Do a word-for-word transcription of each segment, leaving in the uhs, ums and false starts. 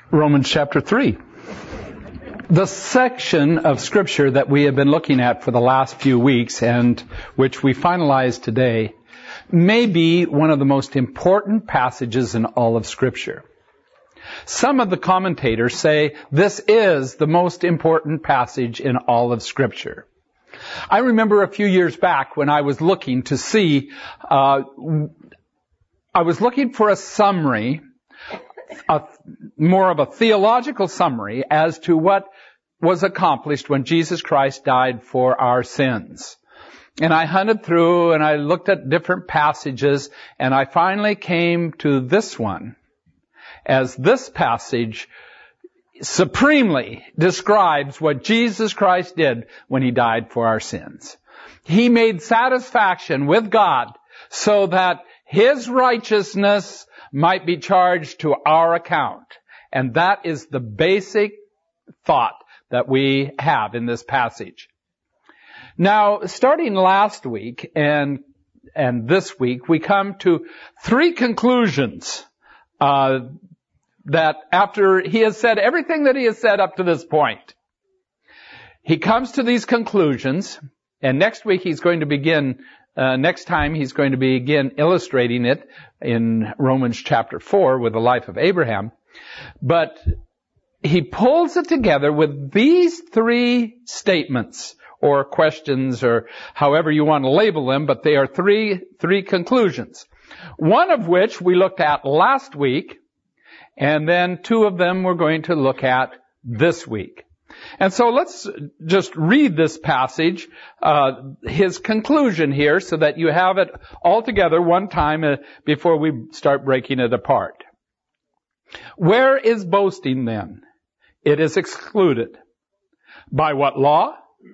Romans chapter three. The section of Scripture that we have been looking at for the last few weeks and which we finalized today may be one of the most important passages in all of Scripture. Some of the commentators say this is the most important passage in all of Scripture. I remember a few years back when I was looking to see, uh, I was looking for a summary, a, more of a theological summary as to what was accomplished when Jesus Christ died for our sins. And I hunted through and I looked at different passages and I finally came to this one, as this passage supremely describes what Jesus Christ did when He died for our sins. He made satisfaction with God so that His righteousness might be charged to our account. And that is the basic thought that we have in this passage. Now, starting last week and and this week, we come to three conclusions uh that after He has said everything that He has said up to this point, He comes to these conclusions, and next week He's going to begin, uh, next time He's going to begin illustrating it in Romans chapter four with the life of Abraham. But He pulls it together with these three statements, or questions, or however you want to label them, but they are three, three conclusions. One of which we looked at last week, and then two of them we're going to look at this week. And so let's just read this passage, uh, his conclusion here, so that you have it all together one time uh, before we start breaking it apart. Where is boasting then? It is excluded. By what law?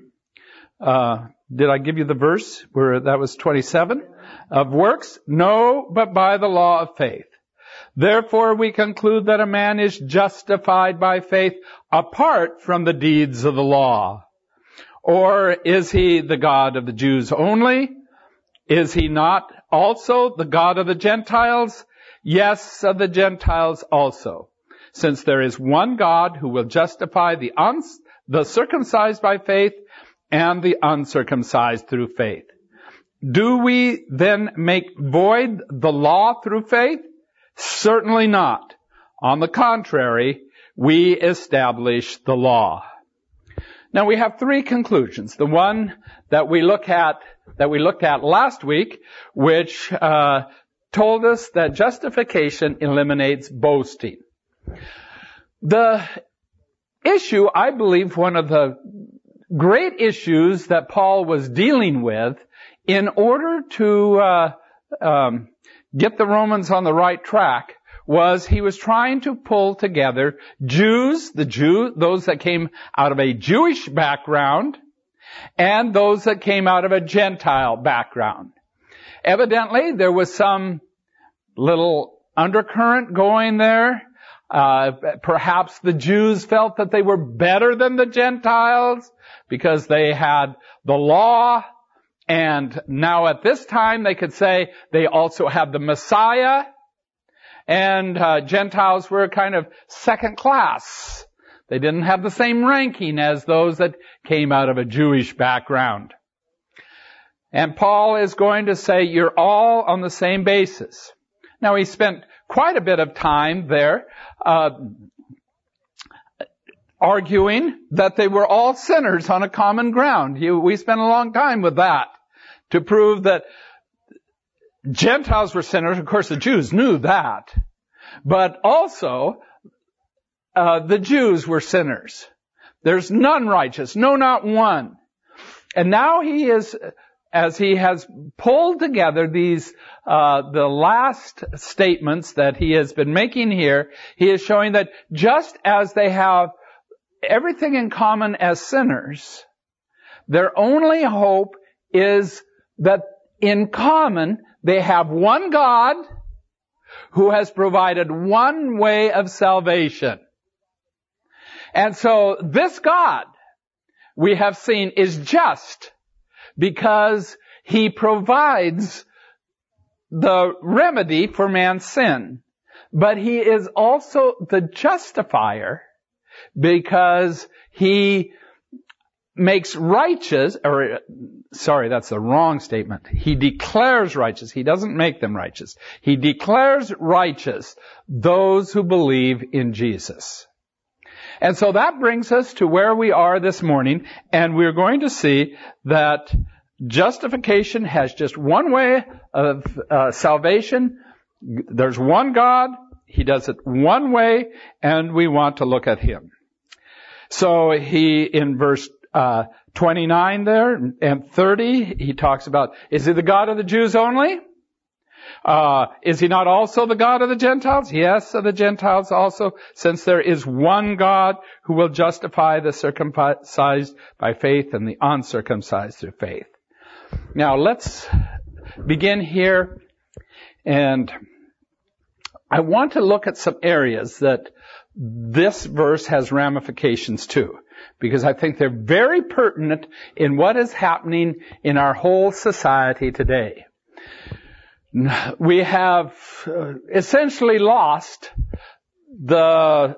Uh, did I give you the verse where that was twenty-seven? Of works? No, but by the law of faith. Therefore we conclude that a man is justified by faith apart from the deeds of the law. Or is he the God of the Jews only? Is he not also the God of the Gentiles? Yes, of the Gentiles also. Since there is one God who will justify the uns- the circumcised by faith and the uncircumcised through faith. Do we then make void the law through faith? Certainly not. On the contrary, we establish the law. Now we have three conclusions. The one that we look at, that we looked at last week, which uh, told us that justification eliminates boasting. The issue, I believe, one of the great issues that Paul was dealing with in order to uh, um, get the Romans on the right track was he was trying to pull together Jews, the Jew, those that came out of a Jewish background, and those that came out of a Gentile background. Evidently, there was some little undercurrent going there. Uh, perhaps the Jews felt that they were better than the Gentiles because they had the law, and now at this time they could say they also had the Messiah, and uh, Gentiles were kind of second class. They didn't have the same ranking as those that came out of a Jewish background. And Paul is going to say you're all on the same basis. Now he spent quite a bit of time there uh, arguing that they were all sinners on a common ground. You, we spent a long time with that to prove that Gentiles were sinners. Of course, the Jews knew that. But also, uh, the Jews were sinners. There's none righteous. No, not one. And now he is, as he has pulled together these, uh, the last statements that he has been making here, he is showing that just as they have everything in common as sinners, their only hope is that in common they have one God who has provided one way of salvation. And so this God, we have seen, is just because He provides the remedy for man's sin. but he is also the justifier because he makes righteous, or sorry, that's the wrong statement. He declares righteous. He doesn't make them righteous. He declares righteous those who believe in Jesus. And so that brings us to where we are this morning, and we're going to see that justification has just one way of uh, salvation. There's one God. He does it one way, and we want to look at him. So he, in verse uh, twenty-nine there and thirty, he talks about, is he the God of the Jews only? Uh, is he not also the God of the Gentiles? Yes, of the Gentiles also, since there is one God who will justify the circumcised by faith and the uncircumcised through faith. Now let's begin here, and I want to look at some areas that this verse has ramifications to, because I think they're very pertinent in what is happening in our whole society today. We have essentially lost the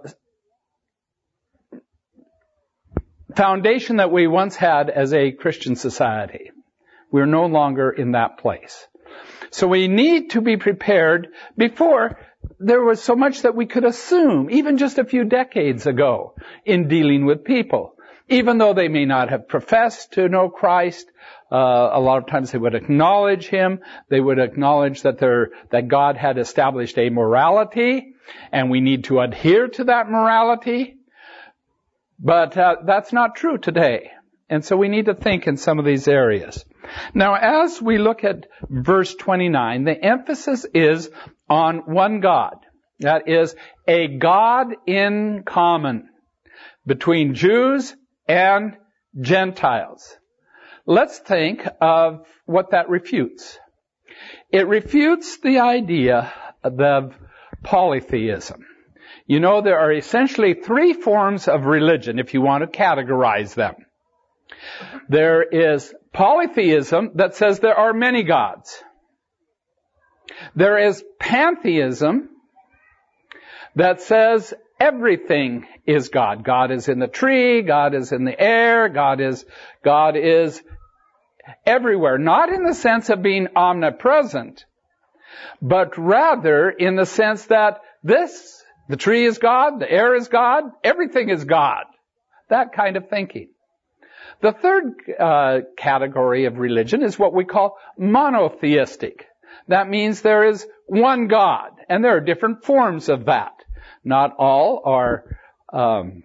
foundation that we once had as a Christian society. We're no longer in that place. So we need to be prepared. Before, there was so much that we could assume, even just a few decades ago, in dealing with people. Even though they may not have professed to know Christ, uh, a lot of times they would acknowledge him. They would acknowledge that there, that God had established a morality, and we need to adhere to that morality. But uh, that's not true today. And so we need to think in some of these areas. Now, as we look at verse twenty-nine, the emphasis is on one God. That is, a God in common between Jews and Gentiles. Let's think of what that refutes. It refutes the idea of polytheism. You know, there are essentially three forms of religion, if you want to categorize them. There is polytheism that says there are many gods. There is pantheism that says everything is God. God is in the tree, God is in the air, God is, God is everywhere. Not in the sense of being omnipresent, but rather in the sense that this, the tree is God, the air is God, everything is God. That kind of thinking. The third uh, category of religion is what we call monotheistic. That means there is one God, and there are different forms of that. Not all are um,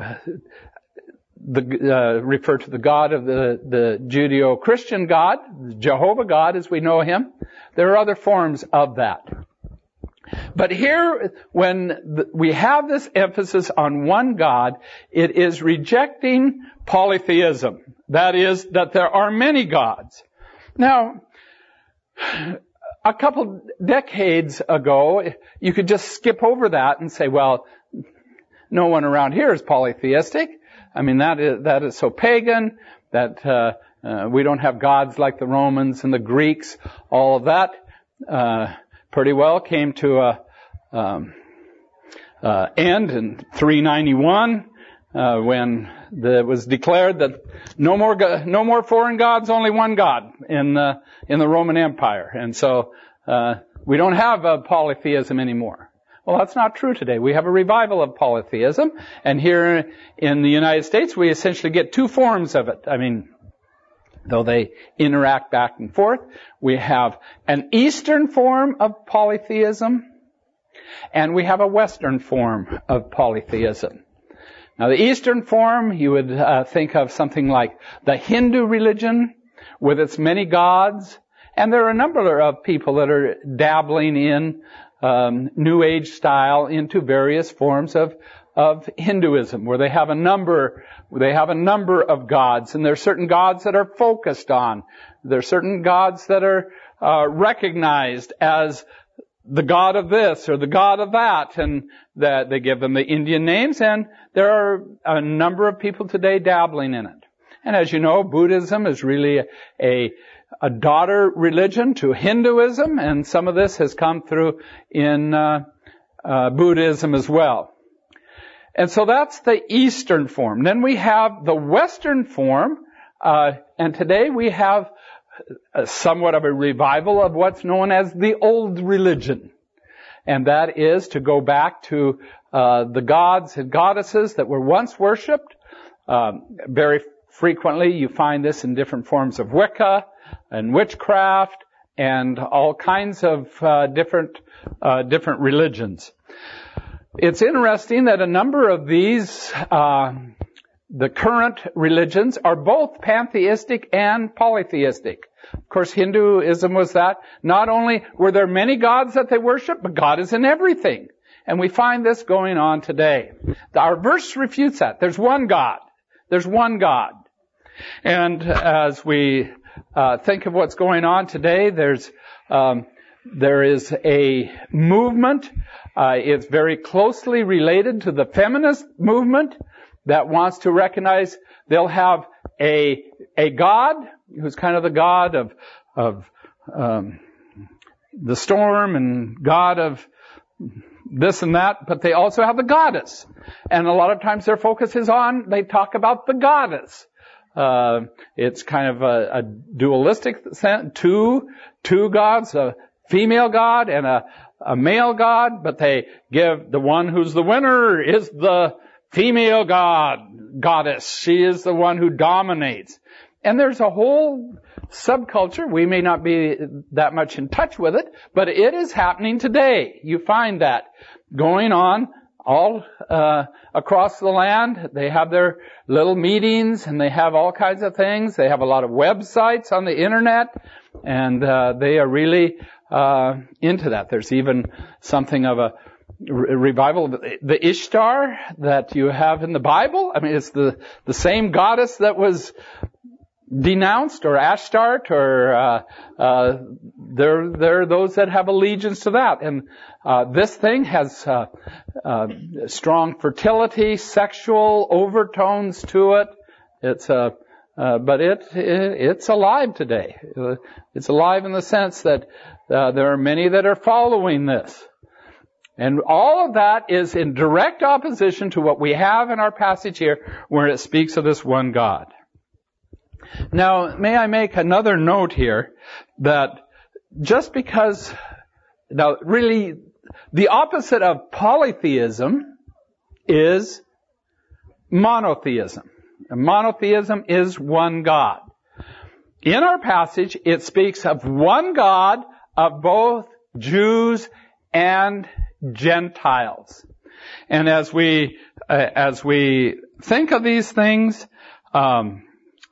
the, uh, refer to the God of the, the Judeo-Christian God, Jehovah God as we know him. There are other forms of that. But here, when we have this emphasis on one God, it is rejecting polytheism. That is, that there are many gods. Now, a couple decades ago, you could just skip over that and say, well, no one around here is polytheistic. I mean, that is, that is so pagan that uh, uh, we don't have gods like the Romans and the Greeks. All of that uh, pretty well came to a um, uh, end in three ninety-one uh, when the, it was declared that no more go- no more foreign gods, only one God in the in the Roman Empire, and so uh, we don't have uh, polytheism anymore. Well, that's not true today. We have a revival of polytheism, and here in the United States, we essentially get two forms of it. I mean, though they interact back and forth, we have an Eastern form of polytheism, and we have a Western form of polytheism. Now, the Eastern form, you would uh, think of something like the Hindu religion with its many gods, and there are a number of people that are dabbling in um, New Age style into various forms of of Hinduism, where they have a number, they have a number of gods, and there are certain gods that are focused on. There are certain gods that are uh, recognized as the god of this or the god of that, and that they give them the Indian names, and there are a number of people today dabbling in it. And as you know, Buddhism is really a, a, a daughter religion to Hinduism, and some of this has come through in uh, uh, Buddhism as well. And so that's the Eastern form. Then we have the Western form, uh, and today we have a, somewhat of a revival of what's known as the old religion. And that is to go back to uh, the gods and goddesses that were once worshipped. Um, very frequently you find this in different forms of Wicca and witchcraft and all kinds of uh, different uh, different religions. It's interesting that a number of these, uh, the current religions, are both pantheistic and polytheistic. Of course, Hinduism was that. Not only were there many gods that they worship, but God is in everything. And we find this going on today. Our verse refutes that. There's one God. There's one God. And as we uh, think of what's going on today, there's um, there is a movement. Uh, it's very closely related to the feminist movement that wants to recognize they'll have a a God who's kind of the God of of um, the storm and God of this and that, but they also have the goddess. And a lot of times their focus is on, they talk about the goddess. Uh, it's kind of a, a dualistic sense, two, two gods, a female god and a, a male god, but they give the one who's the winner is the female god, goddess. She is the one who dominates. And there's a whole subculture. We may not be that much in touch with it, but it is happening today. You find that going on all uh, across the land. They have their little meetings and they have all kinds of things. They have a lot of websites on the internet, and uh, they are really uh, into that. There's even something of a re- revival of the Ishtar that you have in the Bible. I mean, it's the, the same goddess that was denounced, or Ashtart, or uh, uh, there there are those that have allegiance to that. And uh, this thing has uh, uh, strong fertility, sexual overtones to it. It's uh, uh, but it, it it's alive today. It's alive in the sense that uh, there are many that are following this. And all of that is in direct opposition to what we have in our passage here, where it speaks of this one God. Now, may I make another note here that just because, now really, the opposite of polytheism is monotheism. And monotheism is one God. In our passage, it speaks of one God of both Jews and Gentiles. And as we, uh, as we think of these things, um,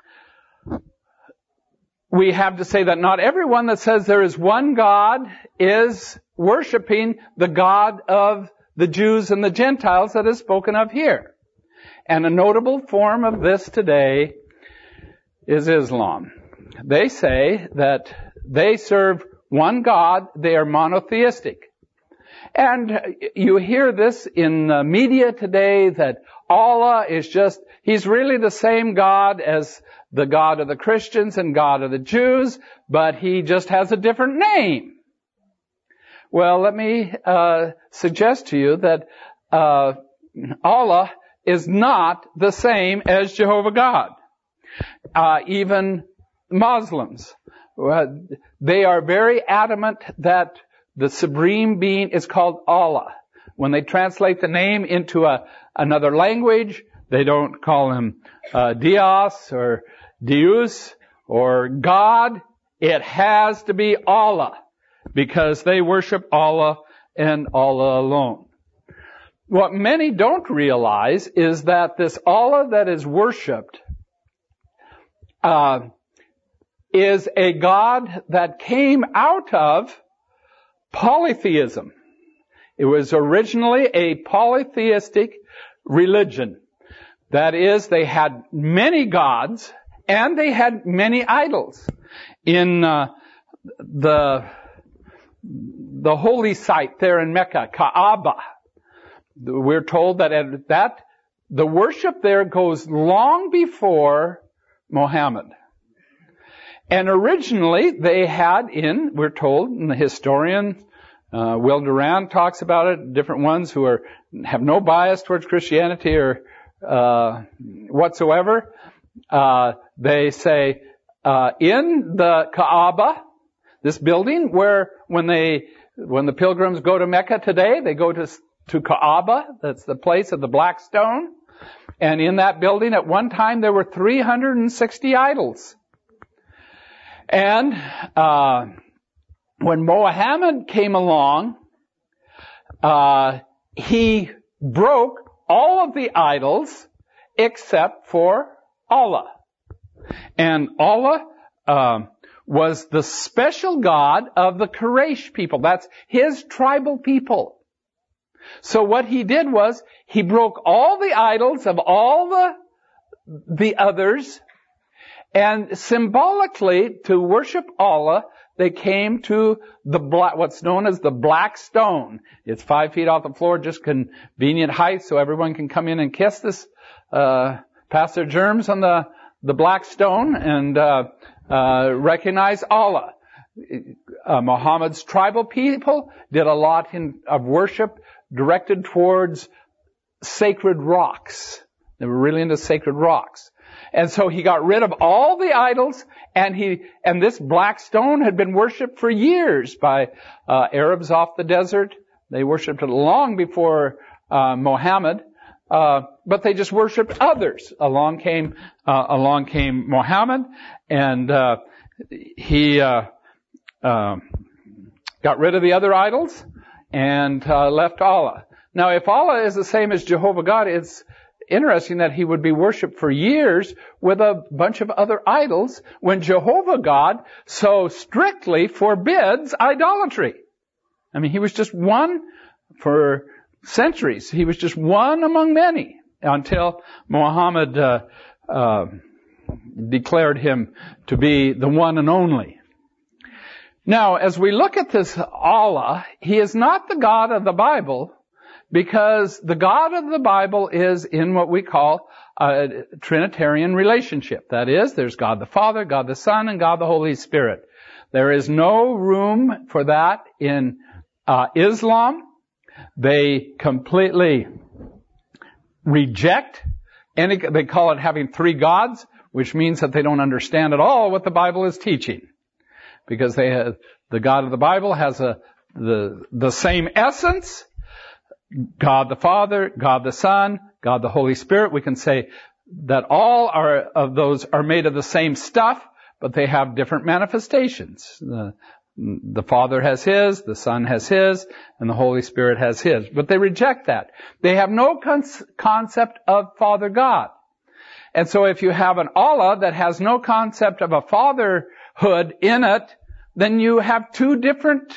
we have to say that not everyone that says there is one God is worshiping the God of the Jews and the Gentiles that is spoken of here. And a notable form of this today is Islam. They say that they serve one God, they are monotheistic. And you hear this in the media today that Allah is just, He's really the same God as the God of the Christians and God of the Jews, but He just has a different name. Well, let me uh, suggest to you that uh, Allah is not the same as Jehovah God. Uh, even Muslims, uh, they are very adamant that the Supreme Being is called Allah. When they translate the name into a, another language, they don't call Him uh, Dios or Deus or God. It has to be Allah, because they worship Allah and Allah alone. What many don't realize is that this Allah that is worshipped uh, is a God that came out of polytheism. It was originally a polytheistic religion. That is, they had many gods and they had many idols. In uh, the the holy site there in Mecca, Kaaba, we're told that at that the worship there goes long before Muhammad. And originally they had in, we're told in the historian Uh, Will Durant talks about it, different ones who are have no bias towards Christianity or uh, whatsoever. Uh, they say, uh, in the Kaaba, this building where when they, when the pilgrims go to Mecca today, they go to, to Kaaba, that's the place of the black stone. And in that building at one time there were three hundred sixty idols. And, uh, when Mohammed came along, uh, he broke all of the idols except for Allah. And Allah uh, was the special God of the Quraysh people. That's his tribal people. So what he did was he broke all the idols of all the the others, and symbolically to worship Allah, they came to the black, what's known as the black stone. It's five feet off the floor, just convenient height, so everyone can come in and kiss this, uh, pass their germs on the, the black stone and, uh, uh, recognize Allah. Uh, Muhammad's tribal people did a lot in, of worship directed towards sacred rocks. They were really into sacred rocks. And so he got rid of all the idols, and he, and this black stone had been worshipped for years by, uh, Arabs off the desert. They worshipped it long before, uh, Muhammad, uh, but they just worshipped others. Along came, uh, along came Muhammad, and, uh, he, uh, uh, got rid of the other idols, and, uh, left Allah. Now, if Allah is the same as Jehovah God, it's interesting that he would be worshipped for years with a bunch of other idols when Jehovah God so strictly forbids idolatry. I mean, he was just one for centuries. He was just one among many until Muhammad uh, uh, declared him to be the one and only. Now, as we look at this Allah, he is not the God of the Bible, because the God of the Bible is in what we call a Trinitarian relationship. That is, there's God the Father, God the Son, and God the Holy Spirit. There is no room for that in uh, Islam. They completely reject any, they call it having three gods, which means that they don't understand at all what the Bible is teaching. Because they have, the God of the Bible has a, the, the same essence, God the Father, God the Son, God the Holy Spirit. We can say that all are of those are made of the same stuff, but they have different manifestations. The, the Father has His, the Son has His, and the Holy Spirit has His. But they reject that. They have no con- concept of Father God. And so if you have an Allah that has no concept of a fatherhood in it, then you have two different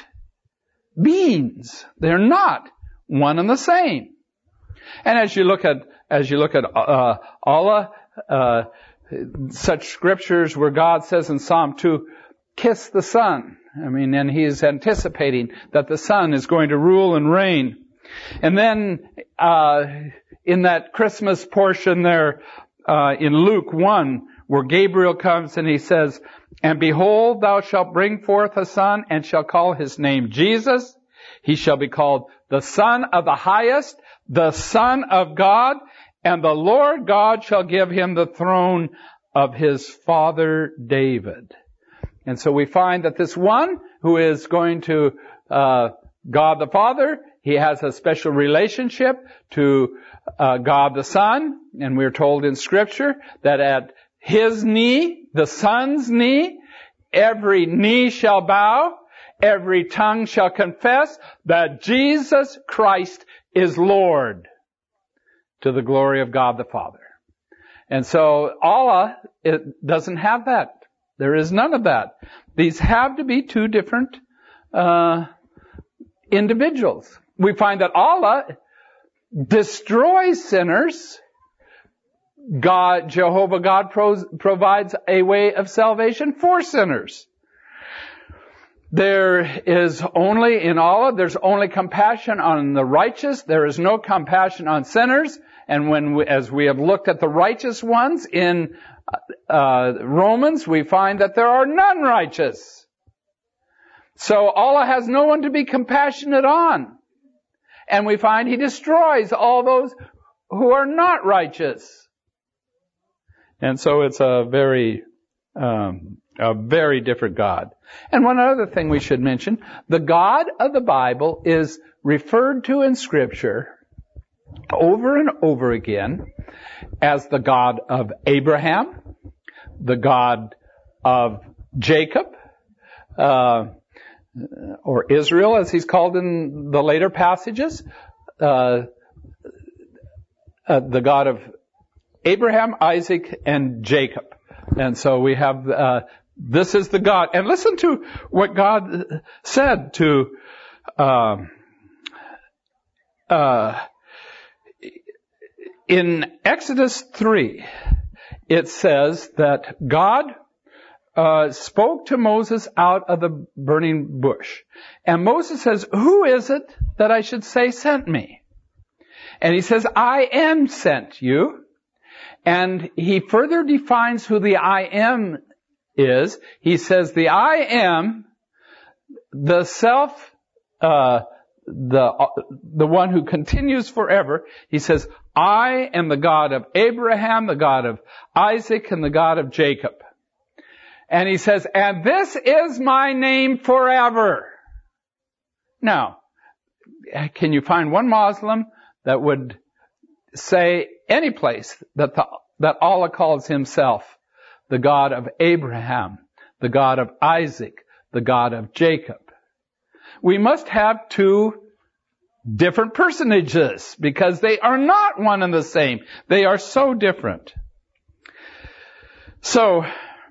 beings. They're not one and the same. And as you look at, as you look at, uh, Allah, uh, such scriptures where God says in Psalm two, kiss the Son. I mean, and He's anticipating that the Son is going to rule and reign. And then, uh, in that Christmas portion there, uh, in Luke one, where Gabriel comes and he says, and behold, thou shalt bring forth a son and shall call his name Jesus. He shall be called the Son of the Highest, the Son of God, and the Lord God shall give him the throne of his father David. And so we find that this one who is going to uh God the Father, he has a special relationship to uh God the Son, and we're told in Scripture that at his knee, the Son's knee, every knee shall bow, every tongue shall confess that Jesus Christ is Lord, to the glory of God the Father. And so Allah, it doesn't have that. There is none of that. These have to be two different uh individuals. We find that Allah destroys sinners. God, Jehovah God pros, provides a way of salvation for sinners. There is only, in Allah, there's only compassion on the righteous. There is no compassion on sinners. And when, we, as we have looked at the righteous ones in uh, Romans, we find that there are none righteous. So Allah has no one to be compassionate on. And we find He destroys all those who are not righteous. And so it's a very, um, a very different God. And one other thing we should mention, the God of the Bible is referred to in Scripture over and over again as the God of Abraham, the God of Jacob, uh, or Israel as he's called in the later passages, uh, uh, the God of Abraham, Isaac, and Jacob. And so we have, uh, this is the God. And listen to what God said to, uh, uh, in Exodus three, it says that God uh, spoke to Moses out of the burning bush. And Moses says, who is it that I should say sent me? And he says, I am sent you. And he further defines who the I am is. He says, the I am, the self, uh, the, uh, the one who continues forever. He says, I am the God of Abraham, the God of Isaac, and the God of Jacob. And he says, and this is my name forever. Now, can you find one Muslim that would say any place that the, that Allah calls himself the God of Abraham, the God of Isaac, the God of Jacob? We must have two different personages because they are not one and the same. They are so different. So,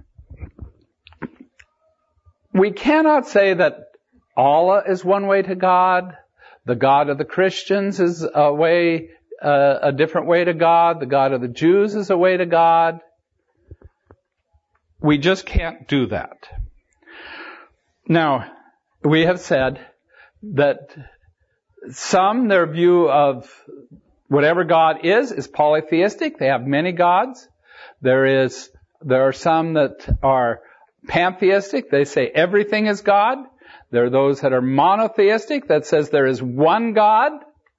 we cannot say that Allah is one way to God. The God of the Christians is a way, uh, a different way to God. The God of the Jews is a way to God. We just can't do that. Now, we have said that some, their view of whatever God is, is polytheistic. They have many gods. There is, there are some that are pantheistic. They say everything is God. There are those that are monotheistic, that says there is one God.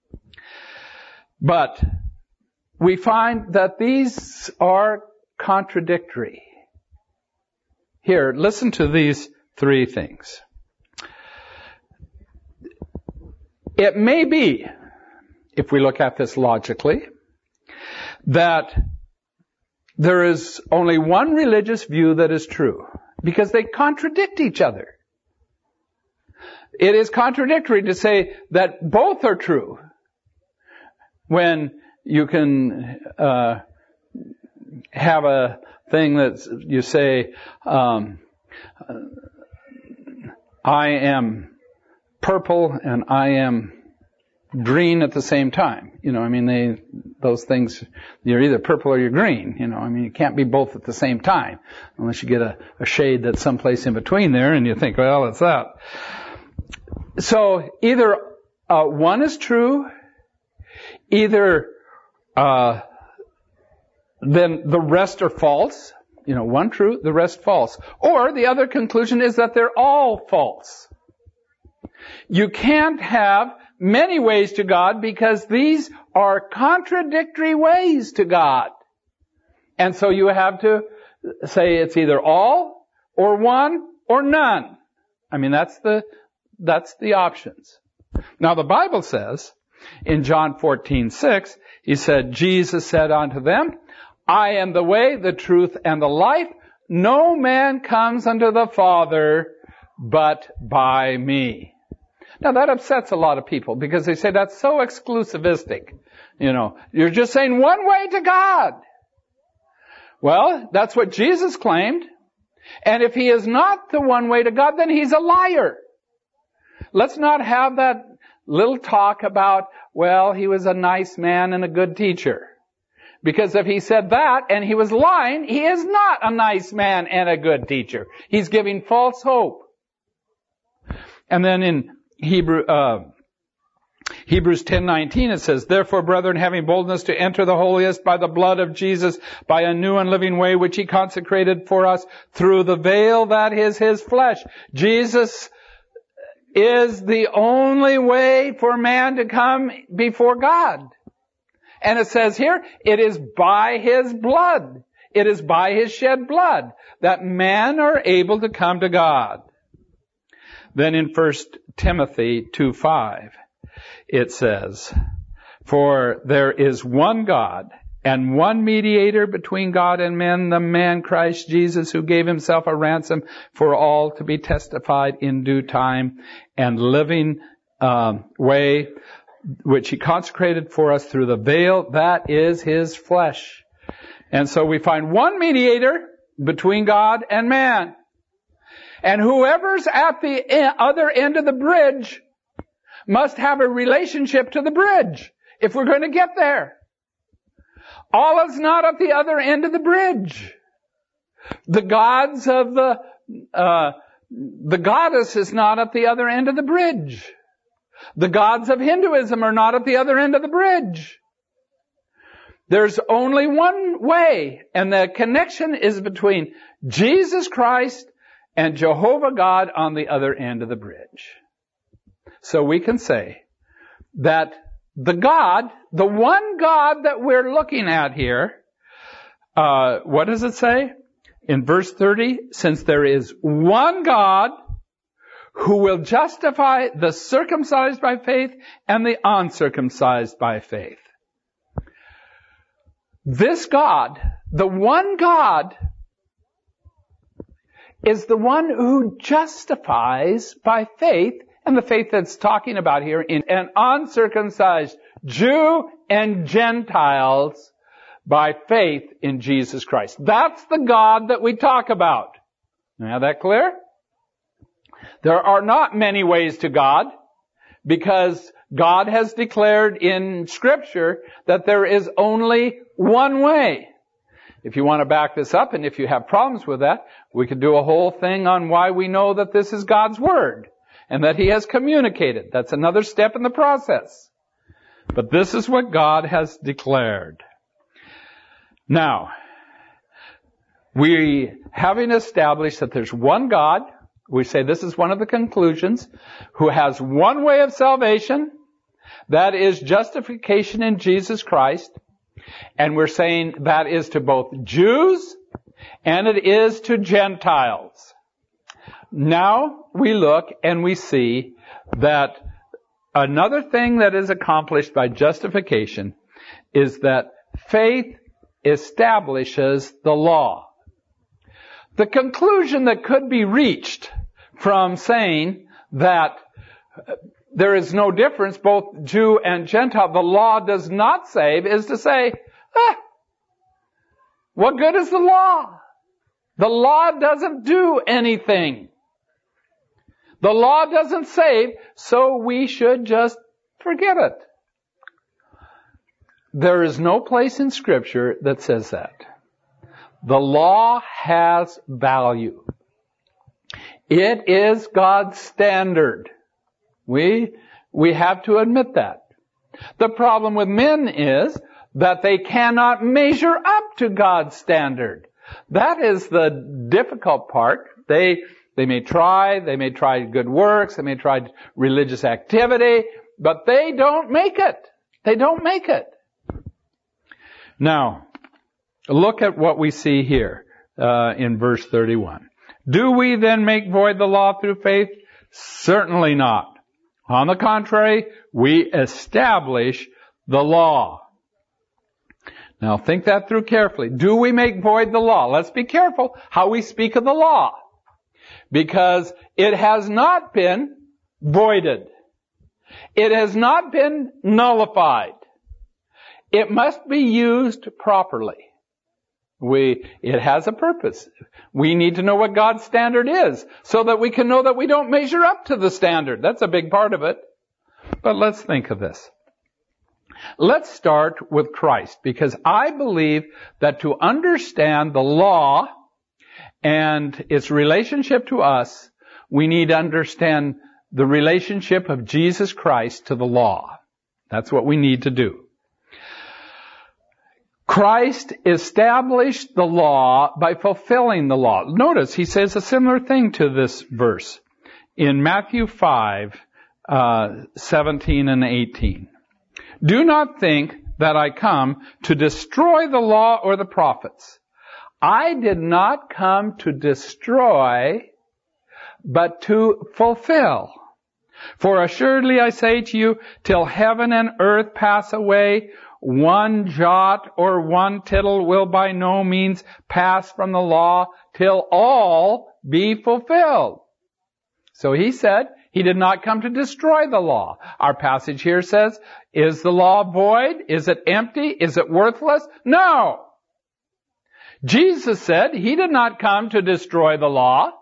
But we find that these are contradictory. Here, listen to these three things. It may be, if we look at this logically, that there is only one religious view that is true, because they contradict each other. It is contradictory to say that both are true when you can uh, have a thing that you say, um, I am purple and I am green at the same time. You know, I mean, they, those things, you're either purple or you're green. You know, I mean, you can't be both at the same time unless you get a, a shade that's someplace in between there and you think, well, it's that. So either uh, one is true, either uh, then the rest are false. You know, one true, the rest false. Or the other conclusion is that they're all false. You can't have many ways to God because these are contradictory ways to God. And so you have to say it's either all or one or none. I mean, that's the, that's the options. Now the Bible says in John fourteen six, he said, Jesus said unto them, I am the way, the truth, and the life. No man comes unto the Father but by me. Now that upsets a lot of people because they say that's so exclusivistic. You know, you're just saying one way to God. Well, that's what Jesus claimed. And if he is not the one way to God, then he's a liar. Let's not have that little talk about, well, he was a nice man and a good teacher. Because if he said that and he was lying, he is not a nice man and a good teacher. He's giving false hope. And then in Hebrew, uh, Hebrews ten nineteen, it says, therefore, brethren, having boldness to enter the holiest by the blood of Jesus, by a new and living way which he consecrated for us through the veil that is his flesh. Jesus is the only way for man to come before God. And it says here, it is by His blood. It is by His shed blood that men are able to come to God. Then in First Timothy two five, it says, for there is one God and one mediator between God and men, the man Christ Jesus, who gave Himself a ransom for all, to be testified in due time, and living um, way which He consecrated for us through the veil, that is His flesh. And so we find one mediator between God and man. And whoever's at the other end of the bridge must have a relationship to the bridge if we're going to get there. Allah's not at the other end of the bridge. The gods of the, uh, the goddess is not at the other end of the bridge. The gods of Hinduism are not at the other end of the bridge. There's only one way, and the connection is between Jesus Christ and Jehovah God on the other end of the bridge. So we can say that the God, the one God that we're looking at here, uh, what does it say? In verse thirty, since there is one God who will justify the circumcised by faith and the uncircumcised by faith. This God, the one God, is the one who justifies by faith, and the faith that's talking about here in an uncircumcised Jew and Gentiles by faith in Jesus Christ. That's the God that we talk about. Now that clear? There are not many ways to God, because God has declared in Scripture that there is only one way. If you want to back this up, and if you have problems with that, we could do a whole thing on why we know that this is God's Word and that He has communicated. That's another step in the process. But this is what God has declared. Now, we, having established that there's one God, we say this is one of the conclusions, who has one way of salvation, that is justification in Jesus Christ. And we're saying that is to both Jews and it is to Gentiles. Now we look and we see that another thing that is accomplished by justification is that faith establishes the law. The conclusion that could be reached from saying that there is no difference, both Jew and Gentile, the law does not save, is to say, ah, what good is the law? The law doesn't do anything. The law doesn't save, so we should just forget it. There is no place in Scripture that says that. The law has value. It is God's standard. We, we have to admit that. The problem with men is that they cannot measure up to God's standard. That is the difficult part. They, they may try, they may try good works, they may try religious activity, but they don't make it. They don't make it. Now, look at what we see here uh, in verse thirty-one. Do we then make void the law through faith? Certainly not. On the contrary, we establish the law. Now think that through carefully. Do we make void the law? Let's be careful how we speak of the law, because it has not been voided. It has not been nullified. It must be used properly. We, it has a purpose. We need to know what God's standard is so that we can know that we don't measure up to the standard. That's a big part of it. But let's think of this. Let's start with Christ, because I believe that to understand the law and its relationship to us, we need to understand the relationship of Jesus Christ to the law. That's what we need to do. Christ established the law by fulfilling the law. Notice he says a similar thing to this verse in Matthew five, uh, seventeen and eighteen. Do not think that I come to destroy the law or the prophets. I did not come to destroy, but to fulfill. For assuredly I say to you, till heaven and earth pass away, one jot or one tittle will by no means pass from the law till all be fulfilled. So he said he did not come to destroy the law. Our passage here says, is the law void? Is it empty? Is it worthless? No. Jesus said he did not come to destroy the law.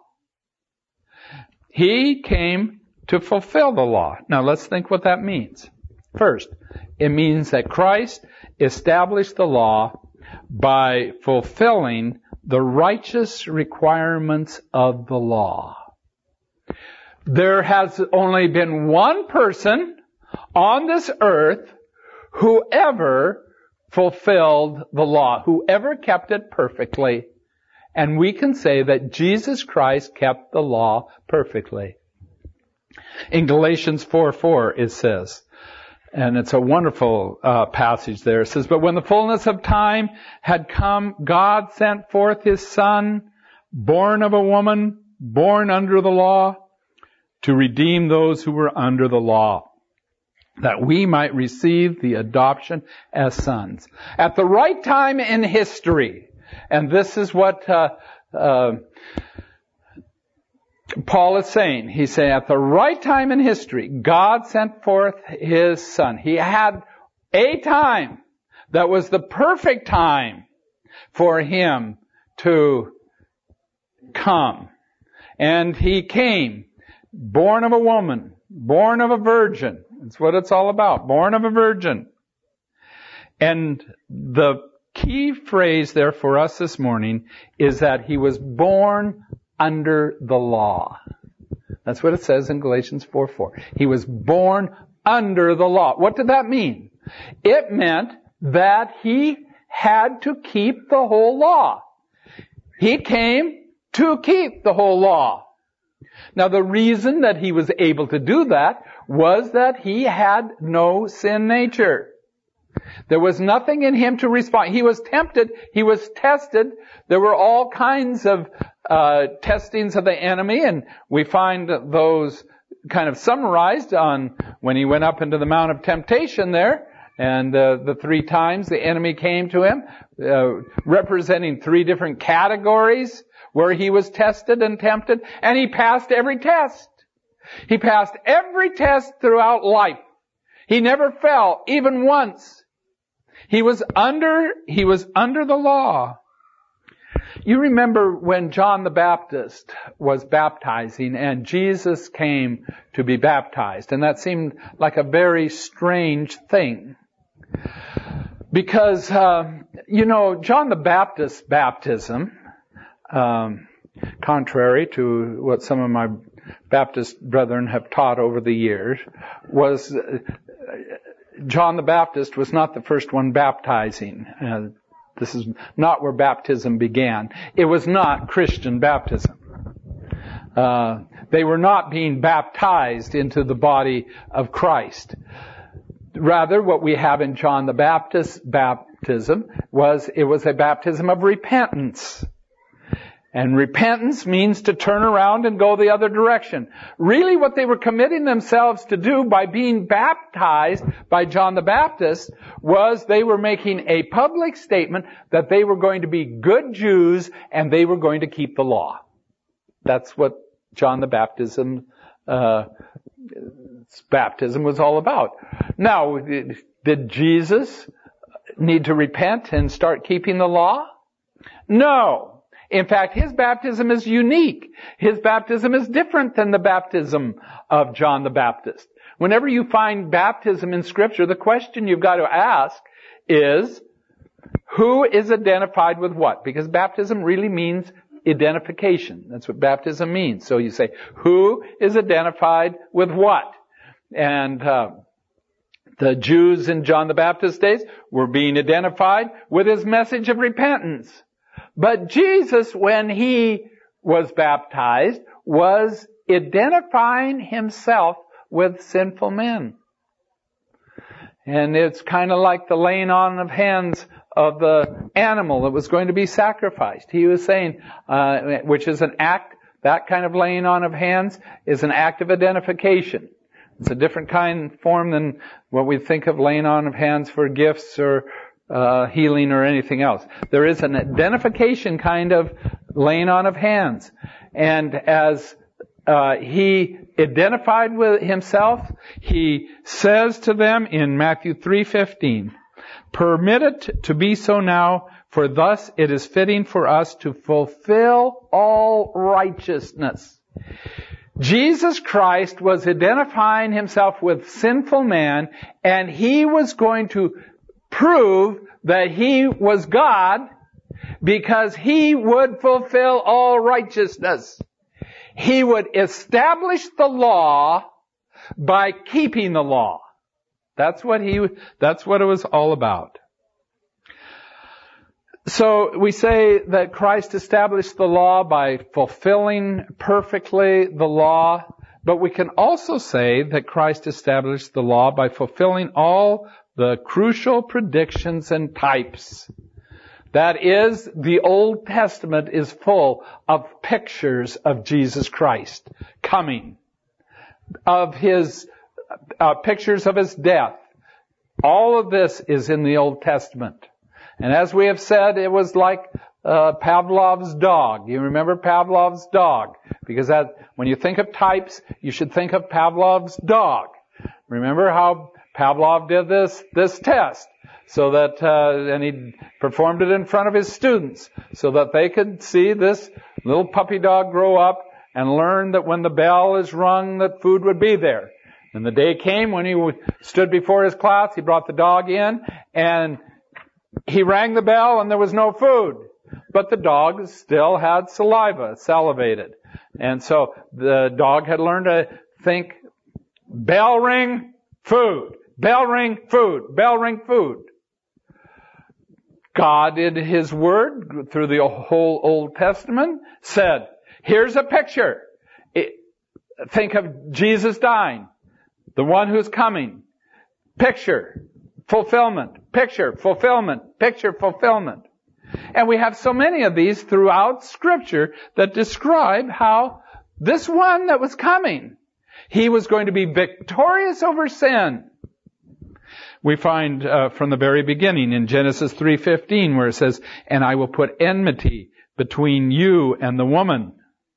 He came to fulfill the law. Now let's think what that means. First, it means that Christ established the law by fulfilling the righteous requirements of the law. There has only been one person on this earth who ever fulfilled the law, who ever kept it perfectly. And we can say that Jesus Christ kept the law perfectly. In Galatians four four it says, and it's a wonderful uh, passage there. It says, but when the fullness of time had come, God sent forth His Son, born of a woman, born under the law, to redeem those who were under the law, that we might receive the adoption as sons. At the right time in history, and this is what uh, uh, Paul is saying. He's saying at the right time in history, God sent forth His Son. He had a time that was the perfect time for Him to come. And He came, born of a woman, born of a virgin. That's what it's all about, born of a virgin. And the key phrase there for us this morning is that He was born under the law. That's what it says in Galatians four four. He was born under the law. What did that mean? It meant that He had to keep the whole law. He came to keep the whole law. Now the reason that He was able to do that was that He had no sin nature. There was nothing in Him to respond. He was tempted. He was tested. There were all kinds of uh testings of the enemy, and we find those kind of summarized on when He went up into the Mount of Temptation there, and uh, the three times the enemy came to Him, uh, representing three different categories where He was tested and tempted, and He passed every test. He passed every test throughout life. He never fell, even once. He was under, he was under the law. You remember when John the Baptist was baptizing and Jesus came to be baptized, and that seemed like a very strange thing. Because, uh, you know, John the Baptist's baptism, um, contrary to what some of my Baptist brethren have taught over the years, was uh, John the Baptist was not the first one baptizing. Uh, this is not where baptism began. It was not Christian baptism. Uh, they were not being baptized into the body of Christ. Rather, what we have in John the Baptist's baptism was, it was a baptism of repentance. And repentance means to turn around and go the other direction. Really what they were committing themselves to do by being baptized by John the Baptist was they were making a public statement that they were going to be good Jews and they were going to keep the law. That's what John the Baptism, uh, baptism was all about. Now, did Jesus need to repent and start keeping the law? No. In fact, His baptism is unique. His baptism is different than the baptism of John the Baptist. Whenever you find baptism in Scripture, the question you've got to ask is, who is identified with what? Because baptism really means identification. That's what baptism means. So you say, who is identified with what? And uh, the Jews in John the Baptist's days were being identified with His message of repentance. But Jesus, when He was baptized, was identifying himself with sinful men. And it's kind of like the laying on of hands of the animal that was going to be sacrificed. He was saying, uh, which is an act, that kind of laying on of hands is an act of identification. It's a different kind form than what we think of laying on of hands for gifts or uh, healing or anything else. There is an identification kind of laying on of hands. And as uh, he identified with himself, he says to them in Matthew three fifteen, "Permit it to be so now, for thus it is fitting for us to fulfill all righteousness." Jesus Christ was identifying himself with sinful man, and he was going to prove that he was God because he would fulfill all righteousness. He would establish the law by keeping the law. That's what he, that's what it was all about. So we say that Christ established the law by fulfilling perfectly the law, but we can also say that Christ established the law by fulfilling all the crucial predictions and types. That is, the Old Testament is full of pictures of Jesus Christ coming, of his uh, pictures of his death. All of this is in the Old Testament. And as we have said, it was like uh, Pavlov's dog. You remember Pavlov's dog? Because that, when you think of types, you should think of Pavlov's dog. Remember how Pavlov did this this test, so that uh, and he performed it in front of his students, so that they could see this little puppy dog grow up and learn that when the bell is rung, that food would be there. And the day came when he stood before his class. He brought the dog in, and he rang the bell, and there was no food. But the dog still had saliva, salivated. And so the dog had learned to think, bell ring, food. Bell ring, food. Bell ring, food. God, in His Word, through the whole Old Testament, said, here's a picture. It, think of Jesus dying. The one who's coming. Picture. Fulfillment. Picture. Fulfillment. Picture. Fulfillment. And we have so many of these throughout Scripture that describe how this one that was coming, he was going to be victorious over sin. We find uh, from the very beginning in Genesis three fifteen where it says, "And I will put enmity between you and the woman,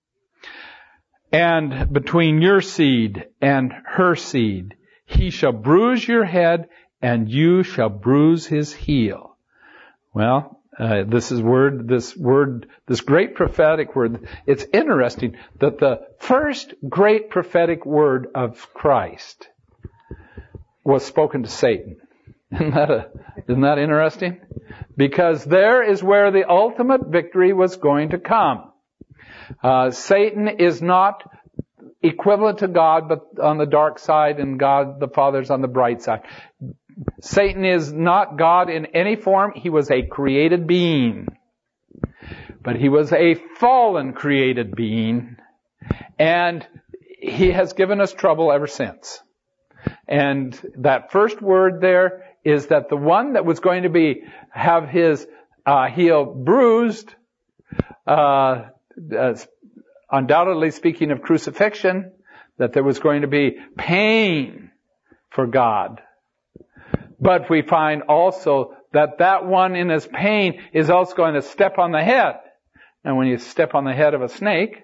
and between your seed and her seed. He shall bruise your head, and you shall bruise his heel." Well, uh, this is word, this word, this great prophetic word. It's interesting that the first great prophetic word of Christ was spoken to Satan. Isn't that a, isn't that interesting? Because there is where the ultimate victory was going to come. Uh, Satan is not equivalent to God, but on the dark side, and God the Father's on the bright side. Satan is not God in any form. He was a created being. But he was a fallen created being. And he has given us trouble ever since. And that first word there is that the one that was going to be, have his uh, heel bruised, uh, uh, undoubtedly speaking of crucifixion, that there was going to be pain for God. But we find also that that one in his pain is also going to step on the head. And when you step on the head of a snake,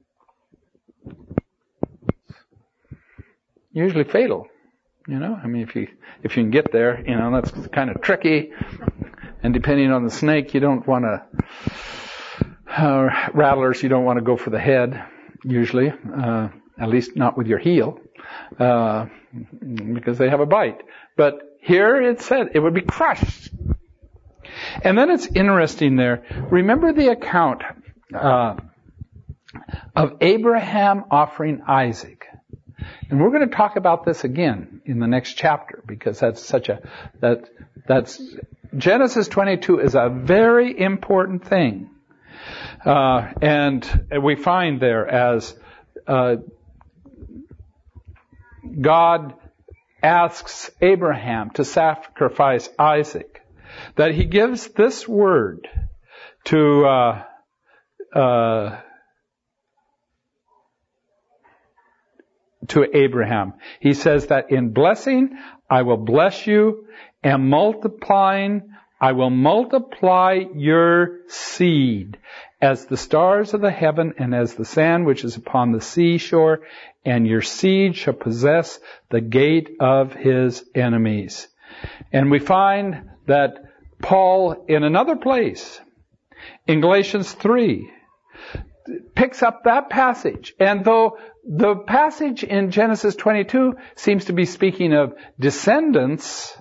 usually fatal. You know, I mean, if you, if you can get there, you know, that's kind of tricky. And depending on the snake, you don't want to, uh, rattlers, you don't want to go for the head, usually, uh, at least not with your heel, uh, because they have a bite. But here it said it would be crushed. And then it's interesting there. Remember the account, uh, of Abraham offering Isaac. And we're going to talk about this again in the next chapter, because that's such a, that, that's, Genesis twenty-two is a very important thing. Uh, and we find there as, uh, God asks Abraham to sacrifice Isaac, that he gives this word to uh, uh, to Abraham. He says that in blessing, I will bless you, and multiplying, I will multiply your seed as the stars of the heaven and as the sand which is upon the seashore, and your seed shall possess the gate of his enemies. And we find that Paul, in another place, in Galatians three, picks up that passage. And though the passage in Genesis twenty-two seems to be speaking of descendants,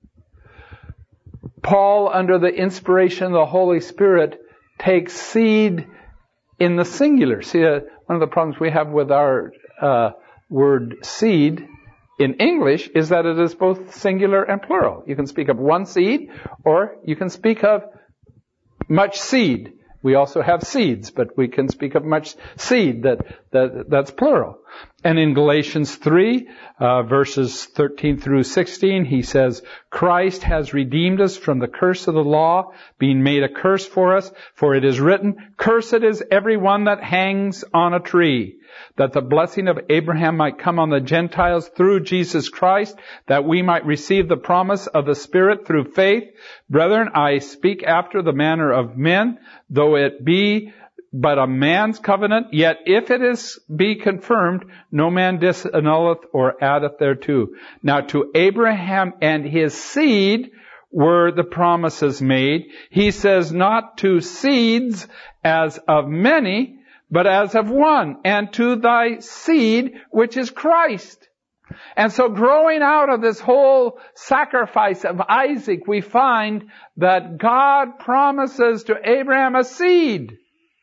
Paul, under the inspiration of the Holy Spirit, takes seed in the singular. See, uh, one of the problems we have with our uh, word seed in English is that it is both singular and plural. You can speak of one seed, or you can speak of much seed. We also have seeds, but we can speak of much seed. That, that that's plural. And in Galatians three, uh, verses thirteen through sixteen, he says, Christ has redeemed us from the curse of the law, being made a curse for us, for it is written, Cursed is everyone that hangs on a tree, that the blessing of Abraham might come on the Gentiles through Jesus Christ, that we might receive the promise of the Spirit through faith. Brethren, I speak after the manner of men, though it be but a man's covenant, yet if it is be confirmed, no man disannulleth or addeth thereto. Now to Abraham and his seed were the promises made. He says, not to seeds as of many, but as of one, and to thy seed, which is Christ. And so growing out of this whole sacrifice of Isaac, we find that God promises to Abraham a seed.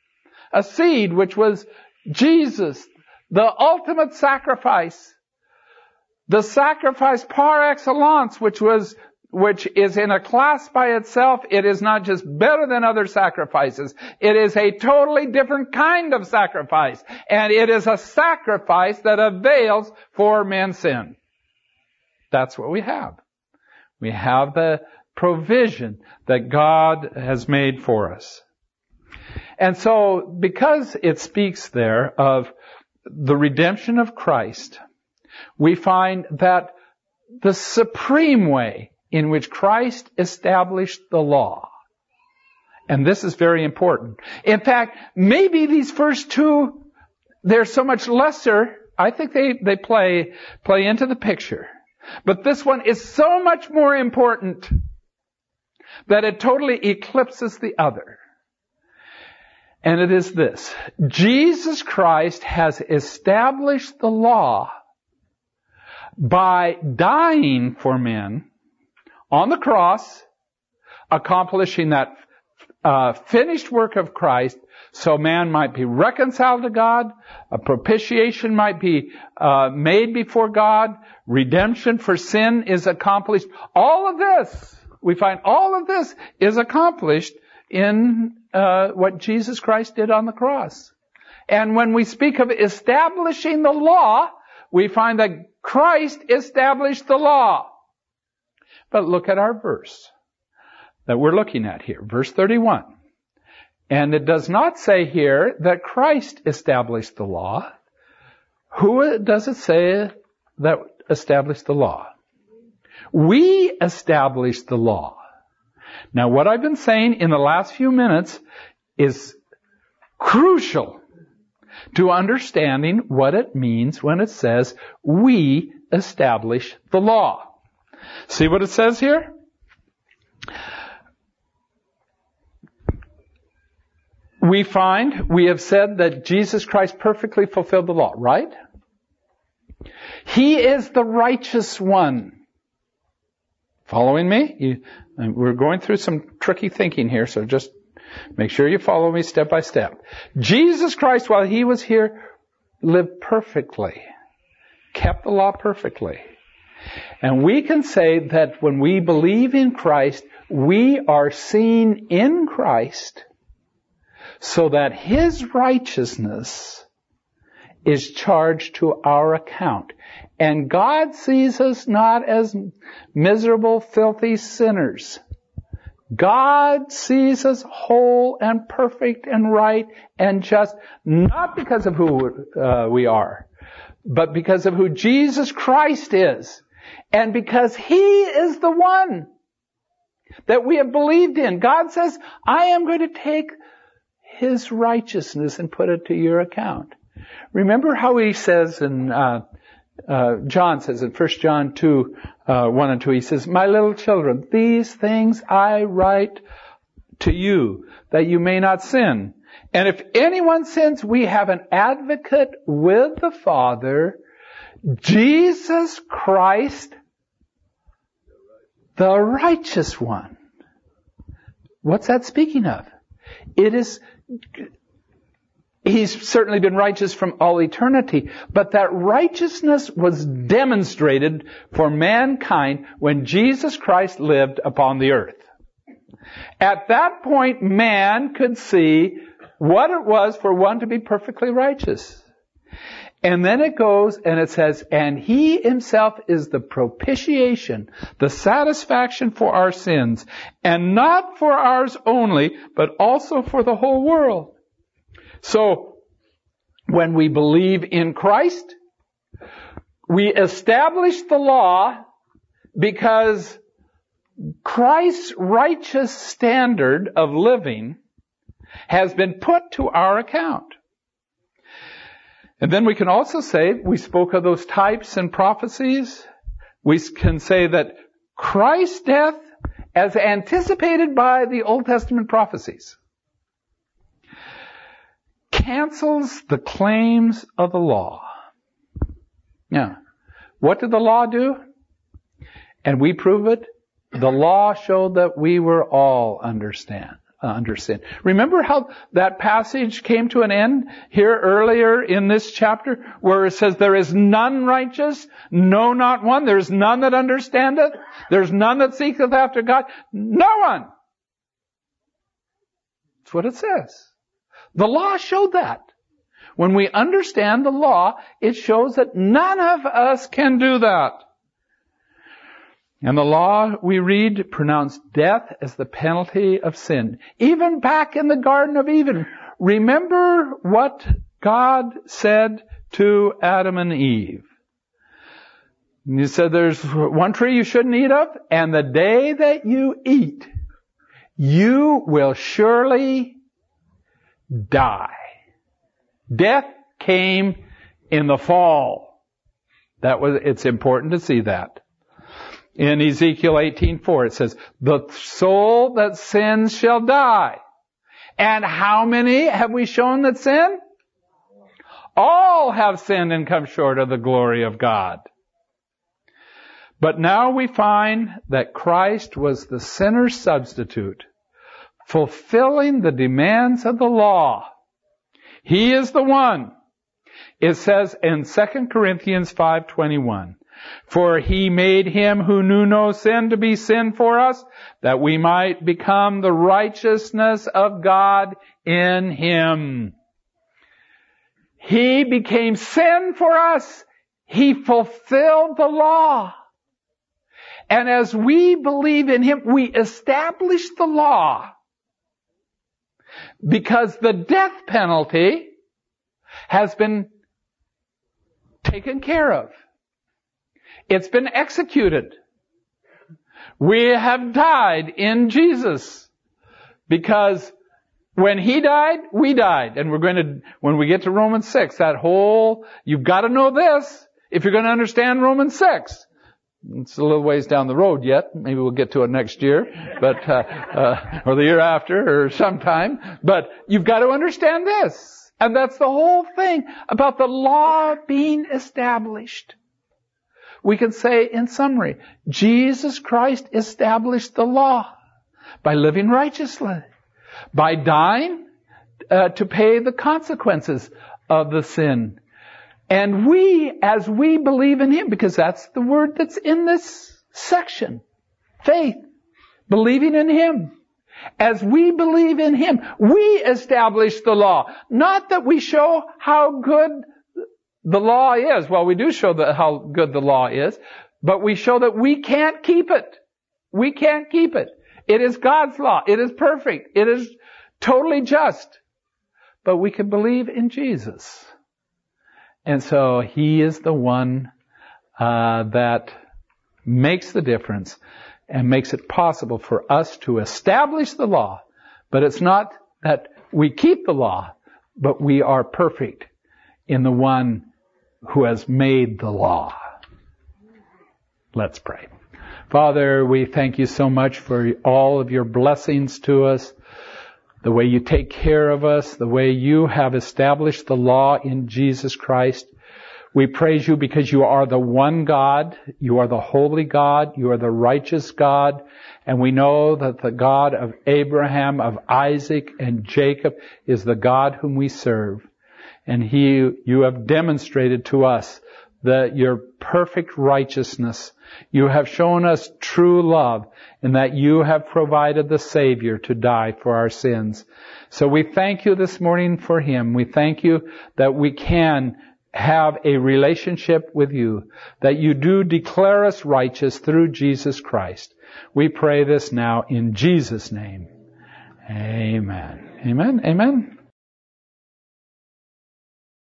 A seed which was Jesus, the ultimate sacrifice. The sacrifice par excellence, which was which is in a class by itself. It is not just better than other sacrifices. It is a totally different kind of sacrifice. And it is a sacrifice that avails for men's sin. That's what we have. We have the provision that God has made for us. And so, because it speaks there of the redemption of Christ, we find that the supreme way in which Christ established the law, and this is very important. In fact, maybe these first two, they're so much lesser, I think they, they play, play into the picture. But this one is so much more important that it totally eclipses the other. And it is this: Jesus Christ has established the law by dying for men on the cross, accomplishing that uh, finished work of Christ, so man might be reconciled to God, a propitiation might be uh, made before God, redemption for sin is accomplished. All of this, we find all of this is accomplished in uh, what Jesus Christ did on the cross. And when we speak of establishing the law, we find that Christ established the law. But look at our verse that we're looking at here, verse thirty-one. And it does not say here that Christ established the law. Who does it say that established the law? We established the law. Now, what I've been saying in the last few minutes is crucial to understanding what it means when it says we establish the law. See what it says here? We find, we have said that Jesus Christ perfectly fulfilled the law, right? He is the righteous one. Following me? You, we're going through some tricky thinking here, so just make sure you follow me step by step. Jesus Christ, while He was here, lived perfectly, kept the law perfectly. And we can say that when we believe in Christ, we are seen in Christ so that His righteousness is charged to our account. And God sees us not as miserable, filthy sinners. God sees us whole and perfect and right and just, not because of who uh, we are, but because of who Jesus Christ is. And because He is the one that we have believed in. God says, I am going to take His righteousness and put it to your account. Remember how He says in, uh, uh, John says in First John two, uh, one and two, He says, my little children, these things I write to you, that you may not sin. And if anyone sins, we have an advocate with the Father, Jesus Christ, the righteous one. What's that speaking of? It is, He's certainly been righteous from all eternity, but that righteousness was demonstrated for mankind when Jesus Christ lived upon the earth. At that point, man could see what it was for one to be perfectly righteous. And then it goes and it says, and He Himself is the propitiation, the satisfaction for our sins, and not for ours only, but also for the whole world. So, when we believe in Christ, we establish the law because Christ's righteous standard of living has been put to our account. And then we can also say, we spoke of those types and prophecies. We can say that Christ's death, as anticipated by the Old Testament prophecies, cancels the claims of the law. Now, what did the law do? And we prove it. The law showed that we were all understand. Uh, under sin. Remember how that passage came to an end here earlier in this chapter where it says there is none righteous, no, not one. There's none that understandeth. There's none that seeketh after God. No one. That's what it says. The law showed that. When we understand the law, it shows that none of us can do that. And the law, we read, pronounced death as the penalty of sin. Even back in the Garden of Eden, remember what God said to Adam and Eve. He said, there's one tree you shouldn't eat of, and the day that you eat, you will surely die. Death came in the fall. That was, it's important to see that. In Ezekiel eighteen four, it says, the soul that sins shall die. And how many have we shown that sin? All have sinned and come short of the glory of God. But now we find that Christ was the sinner's substitute, fulfilling the demands of the law. He is the one. It says in Second Corinthians five twenty-one, for He made Him who knew no sin to be sin for us, that we might become the righteousness of God in Him. He became sin for us. He fulfilled the law. And as we believe in Him, we establish the law. Because the death penalty has been taken care of. It's been executed. We have died in Jesus. Because when He died, we died. And we're going to, when we get to Romans six, that whole, you've got to know this if you're going to understand Romans six. It's a little ways down the road yet. Maybe we'll get to it next year, but, uh, uh, or the year after, or sometime. But you've got to understand this. And that's the whole thing about the law being established. We can say in summary, Jesus Christ established the law by living righteously, by dying uh, to pay the consequences of the sin. And we, as we believe in Him, because that's the word that's in this section, faith, believing in Him. As we believe in Him, we establish the law. Not that we show how good the law is. Well, we do show that how good the law is, but we show that we can't keep it. We can't keep it. It is God's law. It is perfect. It is totally just. But we can believe in Jesus. And so He is the one uh, that makes the difference and makes it possible for us to establish the law. But it's not that we keep the law, but we are perfect in the one who has made the law. Let's pray. Father, we thank you so much for all of your blessings to us, the way you take care of us, the way you have established the law in Jesus Christ. We praise you because you are the one God, you are the holy God, you are the righteous God, and we know that the God of Abraham, of Isaac, and Jacob is the God whom we serve. And He, you have demonstrated to us that your perfect righteousness. You have shown us true love in that you have provided the Savior to die for our sins. So we thank you this morning for Him. We thank you that we can have a relationship with you, that you do declare us righteous through Jesus Christ. We pray this now in Jesus' name. Amen. Amen. Amen.